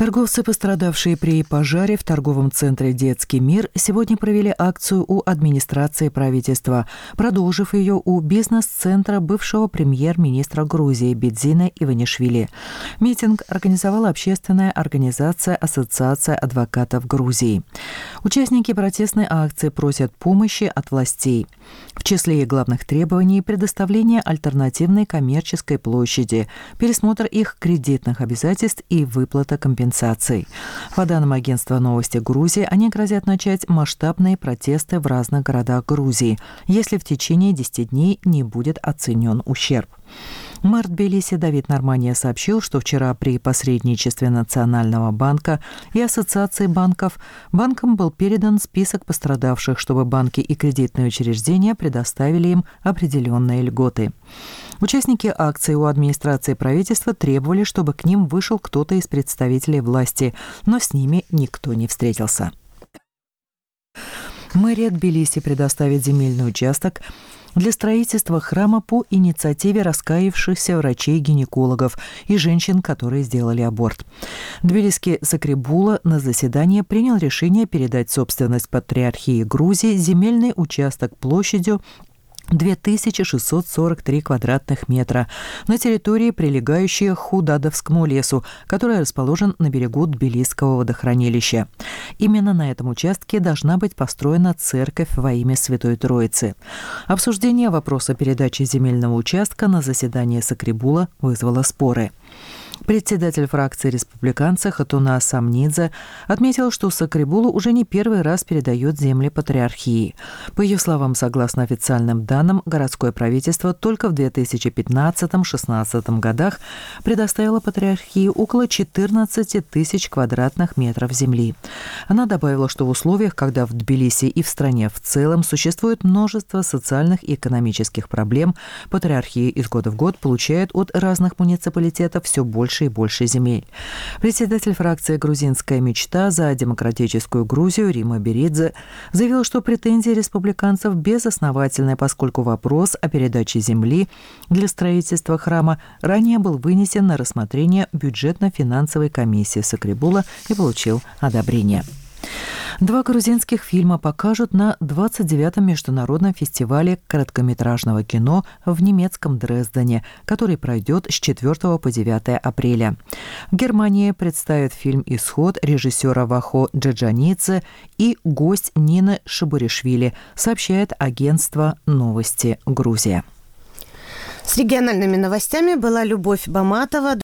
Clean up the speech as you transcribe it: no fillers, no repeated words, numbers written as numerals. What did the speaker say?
Торговцы, пострадавшие при пожаре в торговом центре «Детский мир», сегодня провели акцию у администрации правительства, продолжив ее у бизнес-центра бывшего премьер-министра Грузии Бидзина Иванишвили. Митинг организовала общественная организация «Ассоциация адвокатов Грузии». Участники протестной акции просят помощи от властей. В числе главных требований – предоставление альтернативной коммерческой площади, пересмотр их кредитных обязательств и выплата компенсаций. По данным агентства «Новости Грузии», они грозят начать масштабные протесты в разных городах Грузии, если в течение 10 дней не будет оценен ущерб. Мэр Тбилиси Давид Нормания сообщил, что вчера при посредничестве Национального банка и Ассоциации банков банкам был передан список пострадавших, чтобы банки и кредитные учреждения предоставили им определенные льготы. Участники акции у администрации правительства требовали, чтобы к ним вышел кто-то из представителей власти, но с ними никто не встретился. Мэрия Тбилиси предоставит земельный участок для строительства храма по инициативе раскаявшихся врачей-гинекологов и женщин, которые сделали аборт. Тбилисский Сакрибула на заседании принял решение передать в собственность Патриархии Грузии земельный участок площадью 2643 квадратных метра на территории, прилегающей к Худадовскому лесу, который расположен на берегу Тбилисского водохранилища. Именно на этом участке должна быть построена церковь во имя Святой Троицы. Обсуждение вопроса передачи земельного участка на заседании Сакрибула вызвало споры. Председатель фракции республиканца Хатуна Самнидзе отметил, что Сакрибулу уже не первый раз передает земли Патриархии. По ее словам, согласно официальным данным, городское правительство только в 2015-16 годах предоставило Патриархии около 14 тысяч квадратных метров земли. Она добавила, что в условиях, когда в Тбилиси и в стране в целом существует множество социальных и экономических проблем, Патриархия из года в год получает от разных муниципалитетов все больше и больше земель. Председатель фракции «Грузинская мечта» за демократическую Грузию Рима Беридзе заявил, что претензии республиканцев безосновательны, поскольку вопрос о передаче земли для строительства храма ранее был вынесен на рассмотрение бюджетно-финансовой комиссии Сакрибула и получил одобрение. 2 грузинских фильма покажут на 29-м международном фестивале короткометражного кино в немецком Дрездене, который пройдет с 4 по 9 апреля. В Германии представят фильм «Исход» режиссера Вахо Джаджанице и «Гость» Нины Шабуришвили, сообщает агентство «Новости Грузия». С региональными новостями была Любовь Баматова.